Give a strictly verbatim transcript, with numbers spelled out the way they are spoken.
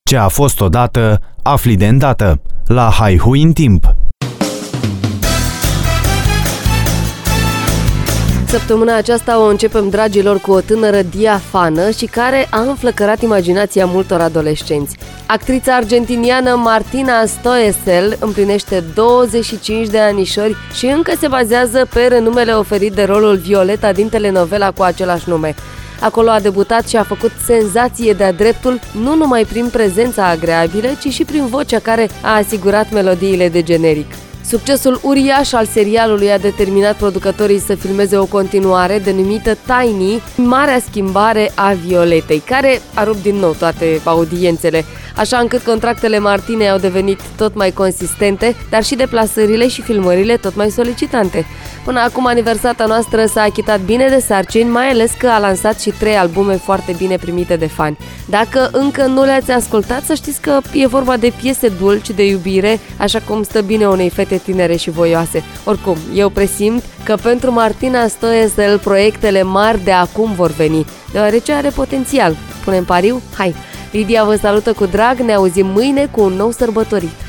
Ce a fost odată, afli de îndată. La Haihui în timp. Săptămâna aceasta o începem, dragilor, cu o tânără diafană și care a înflăcărat imaginația multor adolescenți. Actrița argentiniană Martina Stoessel împlinește douăzeci și cinci de anișori și încă se bazează pe renumele oferit de rolul Violeta din telenovela cu același nume. Acolo a debutat și a făcut senzație de-a dreptul, nu numai prin prezența agreabilă, ci și prin vocea care a asigurat melodiile de generic. Succesul uriaș al serialului a determinat producătorii să filmeze o continuare denumită Tiny, Marea schimbare a Violetei, care a rupt din nou toate audiențele, așa încât contractele Martinei au devenit tot mai consistente, dar și deplasările și filmările tot mai solicitante. Până acum, aniversata noastră s-a achitat bine de sarcini, mai ales că a lansat și trei albume foarte bine primite de fani. Dacă încă nu le-ați ascultat, să știți că e vorba de piese dulci de iubire, așa cum stă bine unei fete tinere și voioase. Oricum, eu presimt că pentru Martina Stoessel proiectele mari de acum vor veni, deoarece are potențial. Punem pariu? Hai! Lidia vă salută cu drag, ne auzim mâine cu un nou sărbătorit.